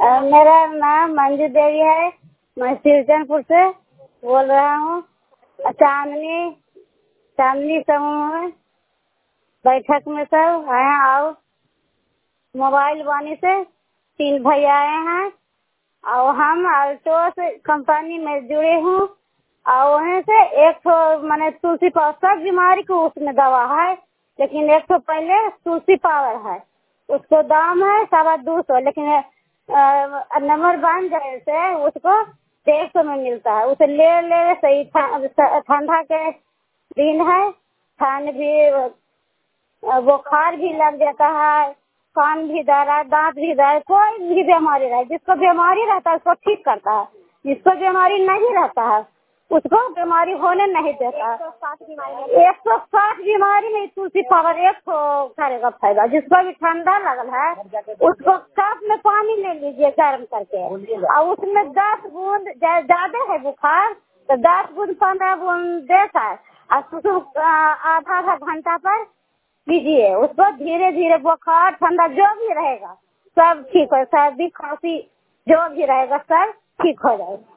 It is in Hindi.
मेरा नाम मंजू देवी है। मैं शिवचंदपुर से बोल रहा हूँ। चांदनी चांदनी समूह में बैठक में सब आए। आओ मोबाइल वानी से 3 भैया आए हैं और हम अल्टोस कंपनी में जुड़े हूँ और वहीं से एक तो मैंने तुलसी पावर सब बीमारी को उसमें दवा है, लेकिन एक तो पहले तुलसी पावर है, उसको दाम है 250, लेकिन नंबर बन जाए से उसको 150 में मिलता है। उसे ले सही। ठंडा के दिन है, ठंड भी बुखार भी लग जाता है, कान भी दर्द है, दांत भी दर्द, कोई भी बीमारी रहे, जिसको बीमारी रहता है उसको ठीक करता है, जिसको बीमारी नहीं रहता है उसको बीमारी होने नहीं देता। 160 बीमारी में तुलसी पावर एक तो करेगा फायदा। जिसको भी ठंडा लगल है उसको कप में पानी ले लीजिए गर्म करके और उसमें 10 बूंद, ज्यादा है बुखार तो 10 बूंद 15 बूंद देता है और आधा घंटा पर कीजिए। उसको धीरे धीरे बुखार ठंडा जो भी रहेगा सब ठीक हो, सर्दी खांसी जो भी रहेगा सब ठीक हो जाएगा।